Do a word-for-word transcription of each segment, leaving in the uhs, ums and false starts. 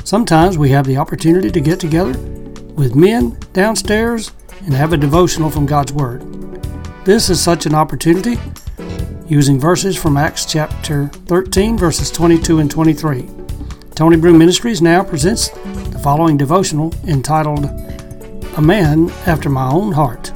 Sometimes we have the opportunity to get together with men downstairs and have a devotional from God's Word. This is such an opportunity, using verses from Acts chapter thirteen, verses twenty-two and twenty-three. Tony Broom Ministries now presents the following devotional entitled, A Man After My Own Heart.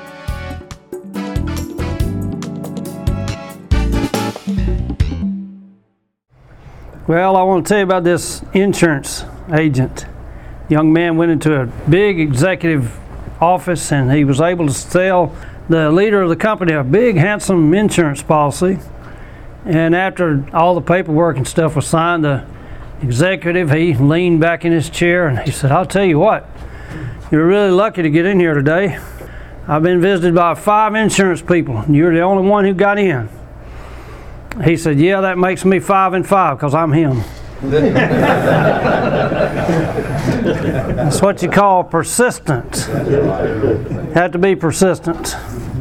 Well, I want to tell you about this insurance agent. Young man went into a big executive office and he was able to sell the leader of the company a big, handsome insurance policy. And after all the paperwork and stuff was signed, the executive, he leaned back in his chair and he said, I'll tell you what, you're really lucky to get in here today. I've been visited by five insurance people and you're the only one who got in. He said, yeah, that makes me five and five because I'm him. That's what you call persistent. Have to be persistent.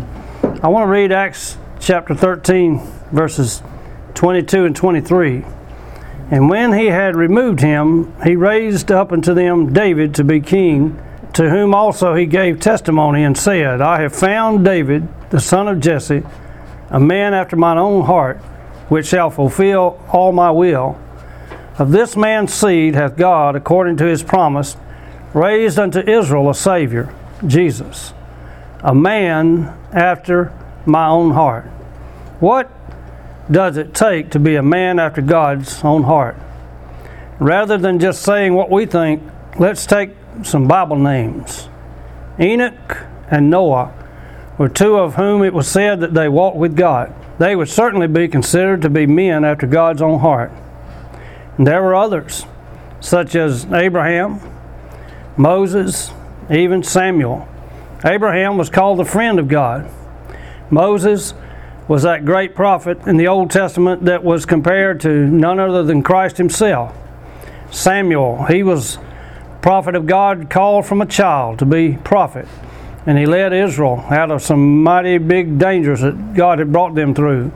I want to read Acts chapter thirteen, verses twenty-two and twenty-three. And when he had removed him, he raised up unto them David to be king, to whom also he gave testimony and said, I have found David, the son of Jesse, a man after mine own heart, which shall fulfill all my will. Of this man's seed hath God, according to his promise, raised unto Israel a Savior, Jesus, a man after my own heart. What does it take to be a man after God's own heart? Rather than just saying what we think, let's take some Bible names. Enoch and Noah were two of whom it was said that they walked with God. They would certainly be considered to be men after God's own heart. And there were others, such as Abraham, Moses, even Samuel. Abraham was called the friend of God. Moses was that great prophet in the Old Testament that was compared to none other than Christ himself. Samuel, he was prophet of God, called from a child to be prophet. And he led Israel out of some mighty big dangers that God had brought them through.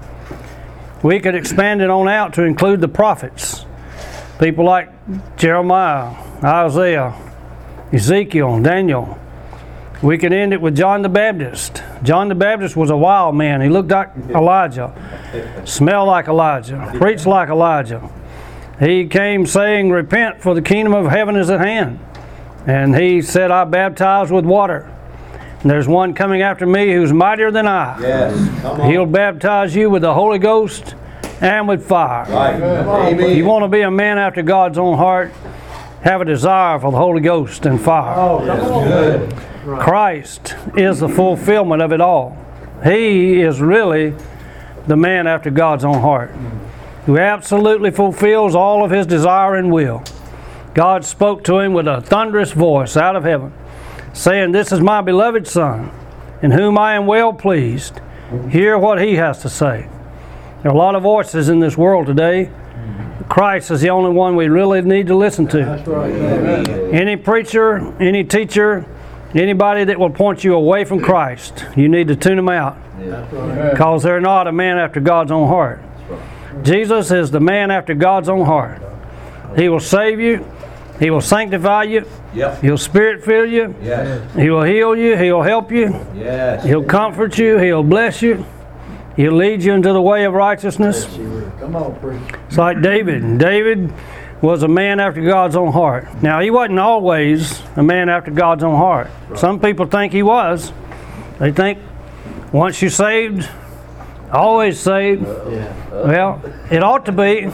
We could expand it on out to include the prophets. People like Jeremiah, Isaiah, Ezekiel, Daniel. We could end it with John the Baptist. John the Baptist was a wild man. He looked like Elijah, smelled like Elijah, preached like Elijah. He came saying, repent, for the kingdom of heaven is at hand. And he said, I baptize with water. And there's one coming after me who's mightier than I. Yes, come on. He'll baptize you with the Holy Ghost and with fire. Right. If you want to be a man after God's own heart, have a desire for the Holy Ghost and fire. Oh, that's good. Christ is the fulfillment of it all. He is really the man after God's own heart, who absolutely fulfills all of his desire and will. God spoke to him with a thunderous voice out of heaven, saying, this is my beloved Son, in whom I am well pleased. Hear what he has to say. There are a lot of voices in this world today. Christ is the only one we really need to listen to. That's right. Amen. Any preacher, any teacher, anybody that will point you away from Christ, you need to tune them out. That's right. Because they're not a man after God's own heart. Jesus is the man after God's own heart. He will save you. He will sanctify you. Yep. He'll spirit fill you. Yes. He will heal you. He'll help you. Yes. He'll comfort you. He'll bless you. He'll lead you into the way of righteousness. Come on, preach. It's like David. David was a man after God's own heart. Now, he wasn't always a man after God's own heart. Right. Some people think he was. They think once you're saved, always saved. Uh, yeah. Uh, Well, it ought to be.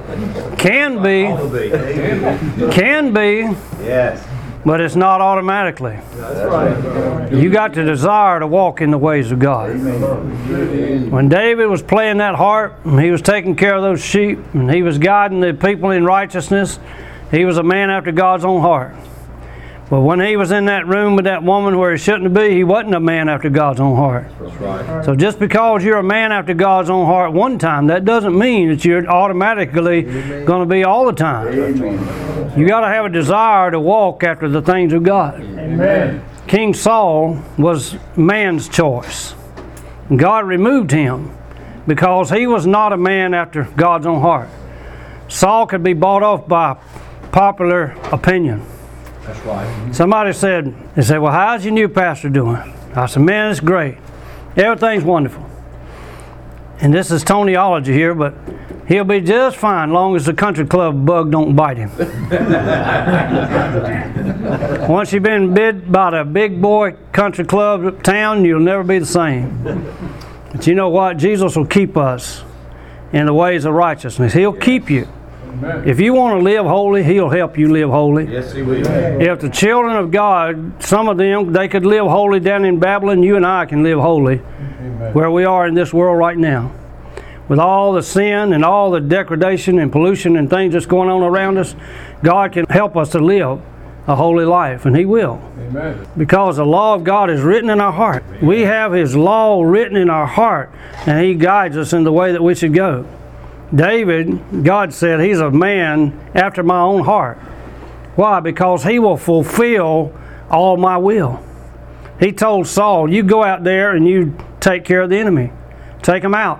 Can be. Can be. Yes. But it's not automatically. That's right. You got to desire to walk in the ways of God. Amen. When David was playing that harp, and he was taking care of those sheep, and he was guiding the people in righteousness, he was a man after God's own heart. But when he was in that room with that woman where he shouldn't be, he wasn't a man after God's own heart. That's right. So just because you're a man after God's own heart one time, that doesn't mean that you're automatically going to be all the time. Amen. You got to have a desire to walk after the things of God. Amen. King Saul was man's choice. God removed him because he was not a man after God's own heart. Saul could be bought off by popular opinion. That's right. Somebody said, they said, well, how's your new pastor doing? I said, man, it's great. Everything's wonderful. And this is Tonyology here, but he'll be just fine long as the country club bug don't bite him. Once you've been bit by the big boy country club town, you'll never be the same. But you know what? Jesus will keep us in the ways of righteousness. He'll keep you. If you want to live holy, He'll help you live holy. Yes, He will. If the children of God, some of them, they could live holy down in Babylon, you and I can live holy where we are in this world right now. With all the sin and all the degradation and pollution and things that's going on around us, God can help us to live a holy life, and He will. Amen. Because the law of God is written in our heart. We have His law written in our heart, and He guides us in the way that we should go. David, God said, he's a man after my own heart. Why? Because he will fulfill all my will. He told Saul, you go out there and you take care of the enemy. Take him out.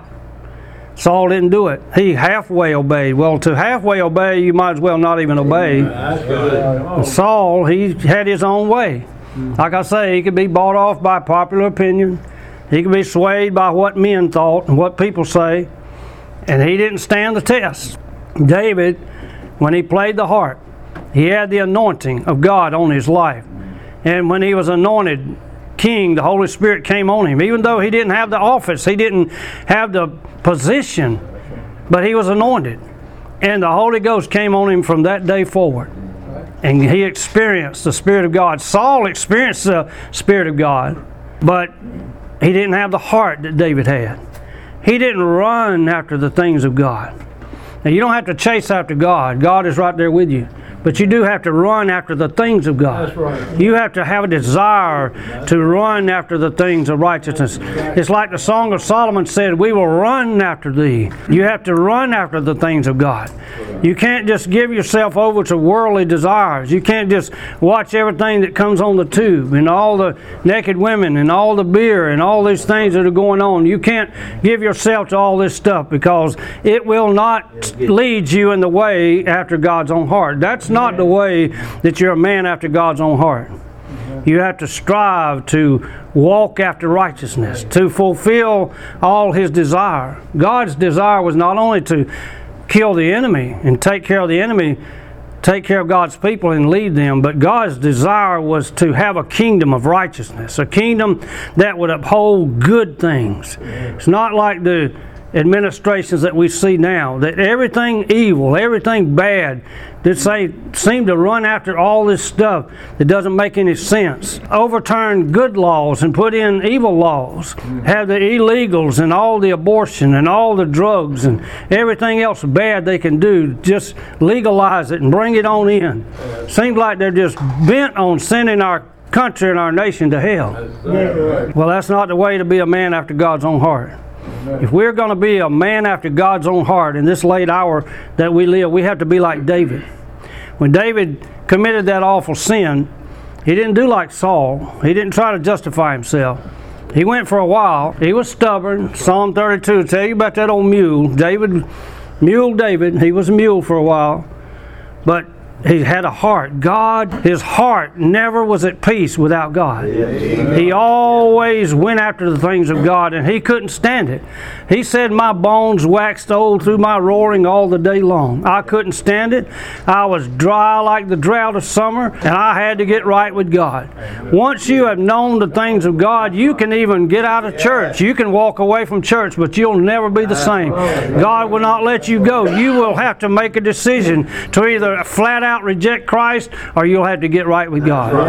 Saul didn't do it. He halfway obeyed. Well, to halfway obey, you might as well not even obey. That's good. Saul, he had his own way. Like I say, he could be bought off by popular opinion. He could be swayed by what men thought and what people say. And he didn't stand the test. David, when he played the harp, he had the anointing of God on his life. And when he was anointed king, the Holy Spirit came on him. Even though he didn't have the office, he didn't have the position, but he was anointed. And the Holy Ghost came on him from that day forward. And he experienced the Spirit of God. Saul experienced the Spirit of God, but he didn't have the heart that David had. He didn't run after the things of God. Now, you don't have to chase after God. God is right there with you. But you do have to run after the things of God. That's right. You have to have a desire to run after the things of righteousness. It's like the Song of Solomon said, we will run after thee. You have to run after the things of God. You can't just give yourself over to worldly desires. You can't just watch everything that comes on the tube and all the naked women and all the beer and all these things that are going on. You can't give yourself to all this stuff because it will not lead you in the way after God's own heart. That's not the way that you're a man after God's own heart. You have to strive to walk after righteousness, to fulfill all His desire. God's desire was not only to kill the enemy and take care of the enemy, take care of God's people and lead them, but God's desire was to have a kingdom of righteousness, a kingdom that would uphold good things. It's not like the administrations that we see now, that everything evil, everything bad, that say, seem to run after all this stuff that doesn't make any sense. Overturn good laws and put in evil laws. Have the illegals and all the abortion and all the drugs and everything else bad they can do. Just legalize it and bring it on in. Seems like they're just bent on sending our country and our nation to hell. Well, that's not the way to be a man after God's own heart. If we're going to be a man after God's own heart in this late hour that we live, we have to be like David. When David committed that awful sin, he didn't do like Saul. He didn't try to justify himself. He went for a while. He was stubborn. Psalm thirty-two will tell you about that old mule. David, mule David, he was a mule for a while. But he had a heart. God, his heart never was at peace without God. He always went after the things of God, and he couldn't stand it. He said, my bones waxed old through my roaring all the day long. I couldn't stand it. I was dry like the drought of summer, and I had to get right with God. Once you have known the things of God, you can even get out of church. You can walk away from church, but you'll never be the same. God will not let you go. You will have to make a decision to either flat out reject Christ, or you'll have to get right with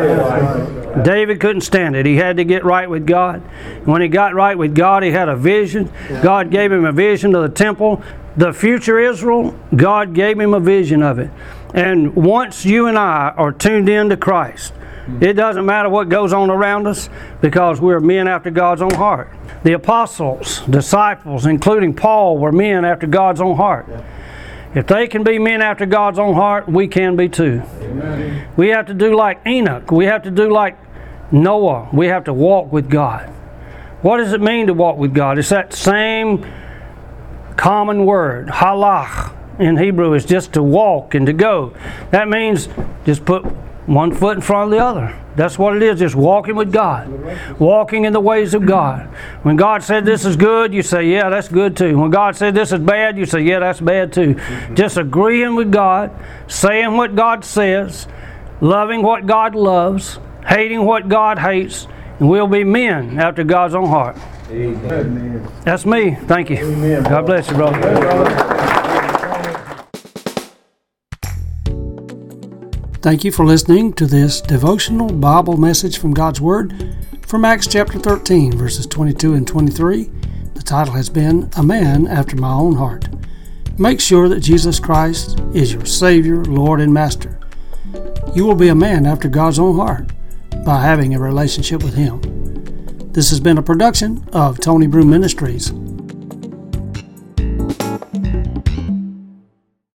God. David couldn't stand it. He had to get right with God. When he got right with God, he had a vision. God gave him a vision of the temple. The future Israel, God gave him a vision of it. And once you and I are tuned in to Christ, it doesn't matter what goes on around us, because we're men after God's own heart. The apostles, disciples, including Paul, were men after God's own heart. If they can be men after God's own heart, we can be too. Amen. We have to do like Enoch. We have to do like Noah. We have to walk with God. What does it mean to walk with God? It's that same common word, halach. in Hebrew is just to walk and to go. That means just put one foot in front of the other. That's what it is, just walking with God. Walking in the ways of God. When God said this is good, you say, yeah, that's good too. When God said this is bad, you say, yeah, that's bad too. Just agreeing with God, saying what God says, loving what God loves, hating what God hates, and we'll be men after God's own heart. Amen. That's me. Thank you. Amen, God bless you, brother. Thank you for listening to this devotional Bible message from God's Word from Acts chapter thirteen, verses twenty-two and twenty-three. The title has been A Man After My Own Heart. Make sure that Jesus Christ is your Savior, Lord, and Master. You will be a man after God's own heart by having a relationship with Him. This has been a production of Tony Broom Ministries.